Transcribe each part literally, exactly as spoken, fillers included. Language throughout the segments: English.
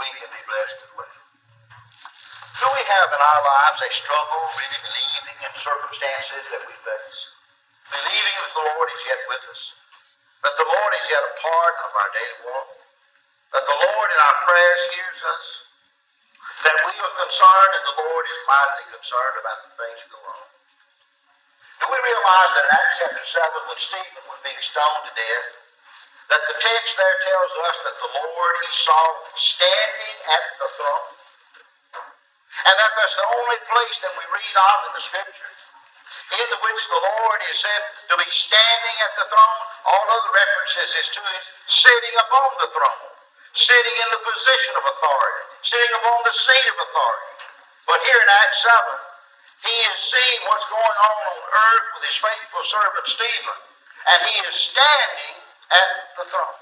we can be blessed as well. Do we have in our lives a struggle really believing in circumstances that we face? Believing that the Lord is yet with us? That the Lord is yet a part of our daily walk? That the Lord in our prayers hears us? That we are concerned and the Lord is mightily concerned about the things that go on? Do we realize that in Acts chapter seven, when Stephen was being stoned to death, that the text there tells us that the Lord he saw standing at the throne? And that that's the only place that we read of in the Scriptures in which the Lord is said to be standing at the throne. All other references is to his sitting upon the throne, sitting in the position of authority, sitting upon the seat of authority. But here in Acts seven, he is seeing what's going on on earth with his faithful servant Stephen, and he is standing at the throne.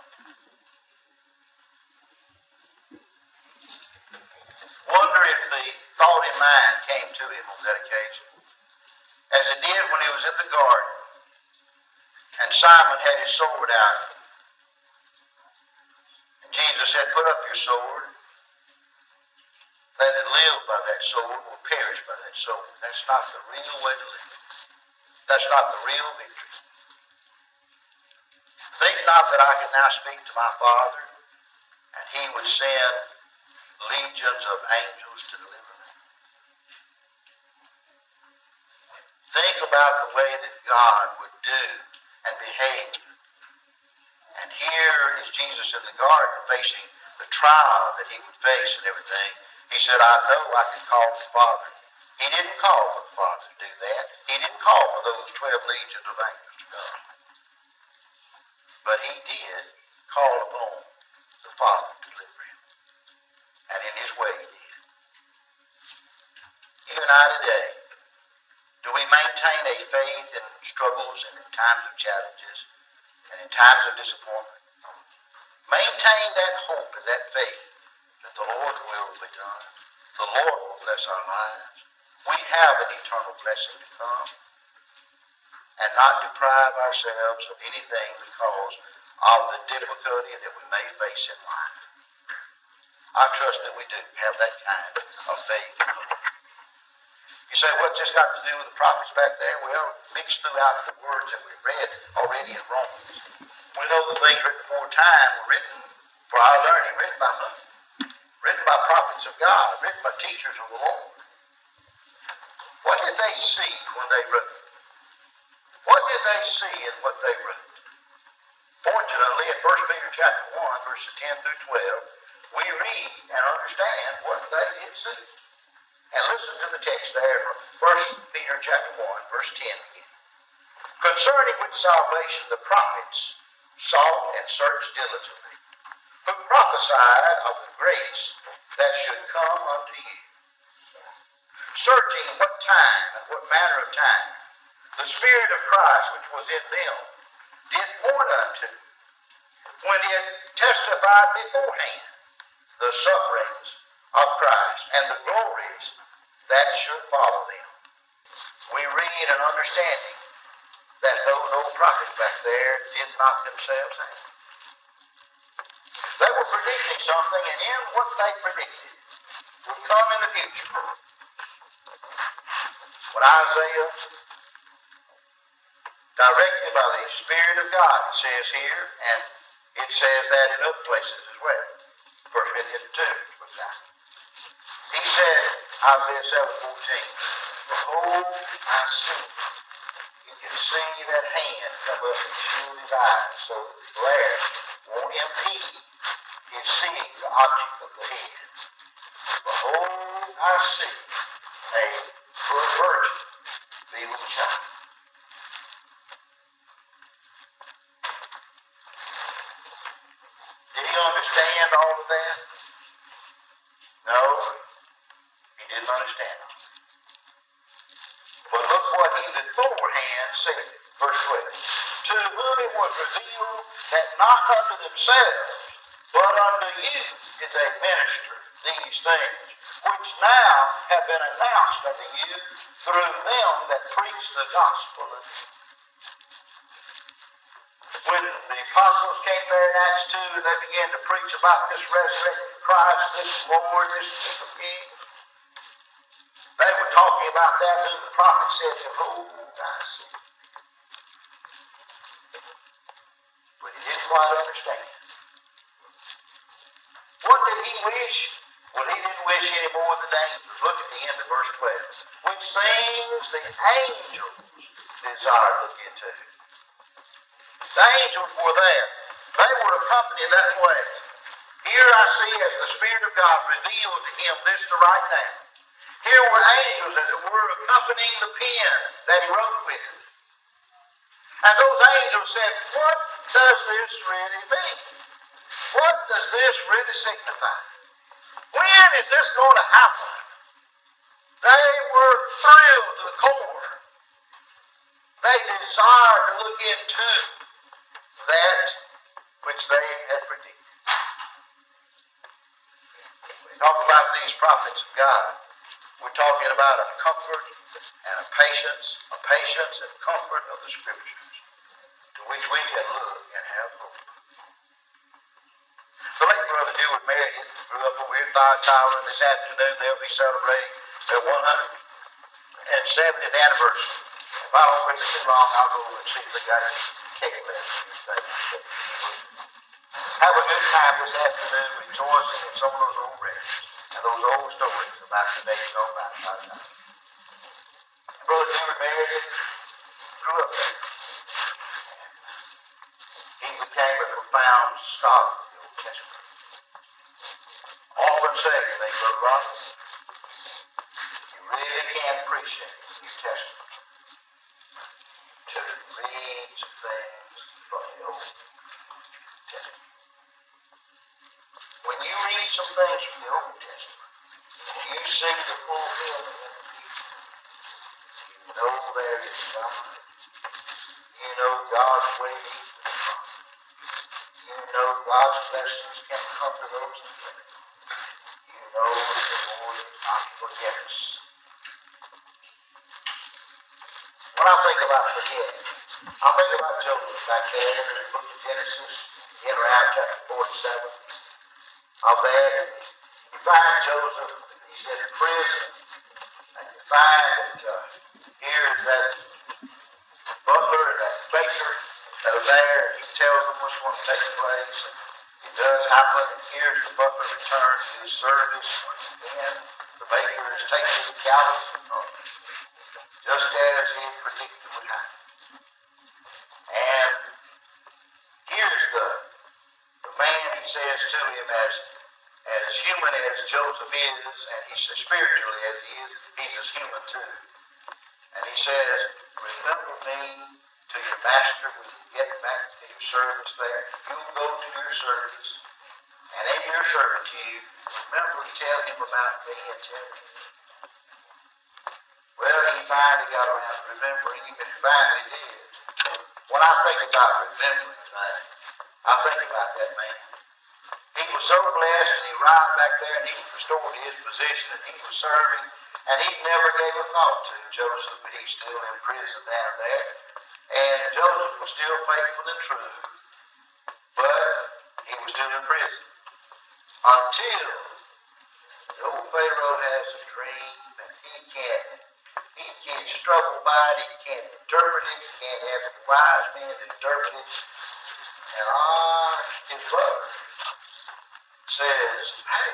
Wonder if the thought in mind came to him on that occasion, as it did when he was in the garden, and Simon had his sword out. And Jesus said, "Put up your sword. They that live by that sword will perish by that sword." That's not the real way to live. That's not the real victory. Think not that I can now speak to my Father, and he would send legions of angels to deliver me. Think about the way that God would do and behave. And here is Jesus in the garden facing the trial that he would face and everything. He said, "I know I can call the Father." He didn't call for the Father to do that. He didn't call for those twelve legions of angels to come. But he did call upon the Father to deliver him. And in his way he did. You and I today, do we maintain a faith in struggles and in times of challenges and in times of disappointment? Maintain that hope and that faith that the Lord's will will be done. The Lord will bless our lives. We have an eternal blessing to come, and not deprive ourselves of anything because of the difficulty that we may face in life. I trust that we do have that kind of faith. You say, what's this got to do with the prophets back there? Well, mixed throughout the words that we've read already in Romans. We know the things written before time were written for our learning, written by who? Written by prophets of God, written by teachers of the Lord. What did they see when they wrote? What did they see in what they wrote? Fortunately, in First Peter chapter one, verses ten through twelve, we read and understand what they did see. And listen to the text there from First Peter chapter one, verse ten again. "Concerning which salvation the prophets sought and searched diligently, who prophesied of the grace that should come unto you, searching what time and what manner of time the Spirit of Christ which was in them did point unto, when it testified beforehand the sufferings of Christ and the glories that should follow them." We read and understanding that those old prophets back there did not themselves hang. They were predicting something, and in what they predicted would come in the future. When Isaiah, directed by the Spirit of God, it says here, and it says that in other places as well. First Corinthians two, for example. He said, Isaiah seven fourteen, "Behold, I see." You can see that hand come up and shield his eyes so that the glare won't impede his seeing the object of the head. "Behold, I see a good virgin be with child." Did he understand all of that? No, he didn't understand all. But look what he beforehand said, verse twelve. "To whom it was revealed that not unto themselves, but unto you did they minister these things, which now have been announced unto you through them that preach the gospel of you." When the apostles came there in Acts two and they began to preach about this resurrected Christ, this Lord, this King of Kings. They were talking about that whom the prophet said, behold, I see. But he didn't quite understand. What did he wish? Well, he didn't wish any more than the angels. Look at the end of verse twelve. Which things the angels desire to look into. The angels were there. They were accompanied that way. Here I see as the Spirit of God revealed to him this to write down. Here were angels as it were accompanying the pen that he wrote with. And those angels said, what does this really mean? What does this really signify? When is this going to happen? They were thrilled to the core. They desired to look into that which they had predicted. When we talk about these prophets of God, we're talking about a comfort and a patience, a patience and comfort of the Scriptures, to which we can look and have hope. The late Brother Dewey Meredith grew up over here in Thyatira, and this afternoon they'll be celebrating their one hundred seventieth anniversary. If I don't preach too long, I'll go over and see if they got any cake left. Have a good time this afternoon rejoicing in some of those old records and those old stories about the days gone by. Brother Dewey Meredith grew up there. He became a profound scholar of the Old Testament. Often say to me, Brother Robert, you really can appreciate the New Testament to read some things from the Old Testament. When you read some things from the Old Testament, you see the fulfillment in the future. You know there is God. You know God's way is the promise. You know God's blessings can come to those who pray. You know that the Lord is not forget us. When I think about forgetting, I think about Joseph back there in the book of Genesis, in around chapter forty-seven. How bad it is. You find Joseph, he's in prison, and you find that uh, here's that butler and that baker that are there, and he tells them what's going to take place, and it does happen, and here's the butler returns to his service, and the baker is taken to the gallows, just as he predicted would happen. And here's the, the man, he says to him, as as human as Joseph is, and he says spiritually as he is, he's as human too. And he says, remember me to your master when you get back to your service there. You'll go to your service, and in your servitude, remember to tell him about me and tell me. Well, he finally got around to remembering him, and finally did. When I think about remembering that, I think about that man. He was so blessed, and he arrived back there, and he was restored to his position, and he was serving, and he never gave a thought to Joseph. He's still in prison down there, and Joseph was still faithful and true, but he was still in prison. Until the old Pharaoh has a dream, and he can't, he can't struggle by it, he can't interpret it, he can't have the wise men to interpret it, and ah, his brother says, hey,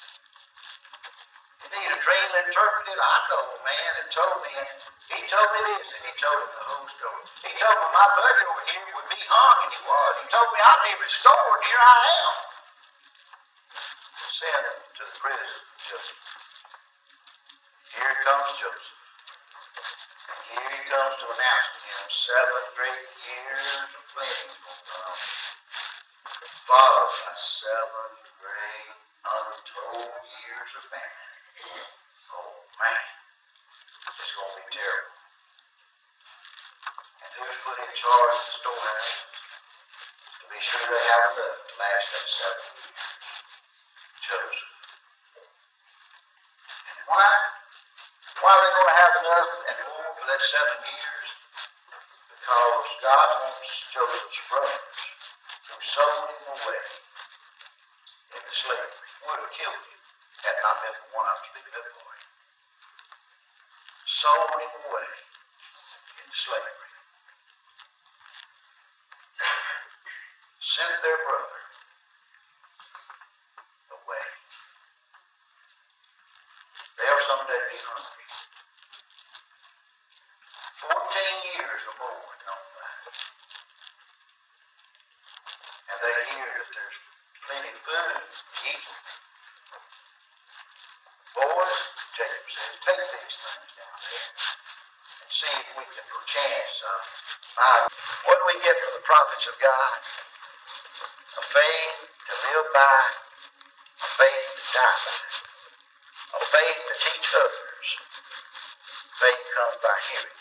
you need a dream interpreted? I know a man that told me, he told me this, and he told me the whole story. He told me my buddy over here would be hung, and he was. He told me I'd be restored, and here I am. Send him to the prison, Joseph. Here comes Joseph. And here he comes to announce to him seven great years of plenty will come, followed by seven great untold years of famine. Oh man, it's going to be terrible. And who's put in charge of the storehouse to be sure they have enough to last them seven years? Joseph. And why? Why are they going to have enough and more for that seven years? Because God wants Joseph's brothers who sold him away into slavery, would have killed him had not been the one I'm speaking of for him. Sold him away into slavery. Sent their brother away. They'll someday be hungry. Fourteen years or more gone by. And they hear that there's plenty of food to eat. Boys, Jacob says, take these things down there and see if we can perchance uh, find. What do we get from the prophets of God? A faith to live by, a faith to die by, a faith to teach others. Faith comes by hearing.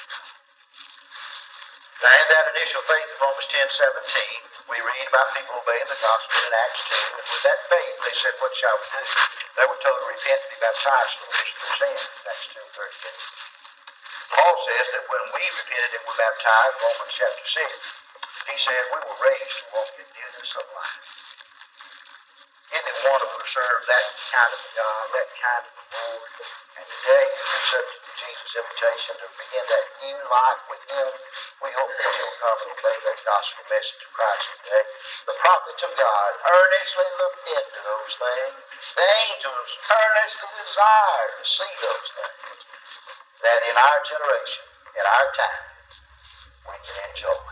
Now, in that initial faith in Romans ten seventeen, we read about people obeying the gospel in Acts two, and with that faith, they said, what shall we do? They were told to repent and be baptized for the remission of their sins, Acts two thirty-eight. Paul says that when we repented and were baptized, Romans chapter six, he said we were raised to walk in newness of life. Isn't it wonderful to serve that kind of God, that kind of Lord? And today, as we accept Jesus' invitation to begin that new life with Him, we hope that He'll come and obey that gospel message of Christ today. The prophets of God earnestly look into those things. The angels earnestly desire to see those things that in our generation, in our time, we can enjoy.